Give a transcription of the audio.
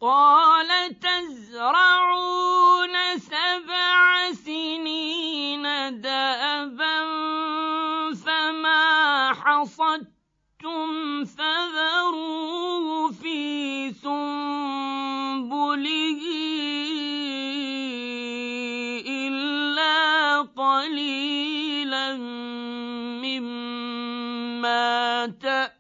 قال تزرعون 7 سنين دأبا فما حصدتم فذروه في سنبله إلا قليلا مما تأكلون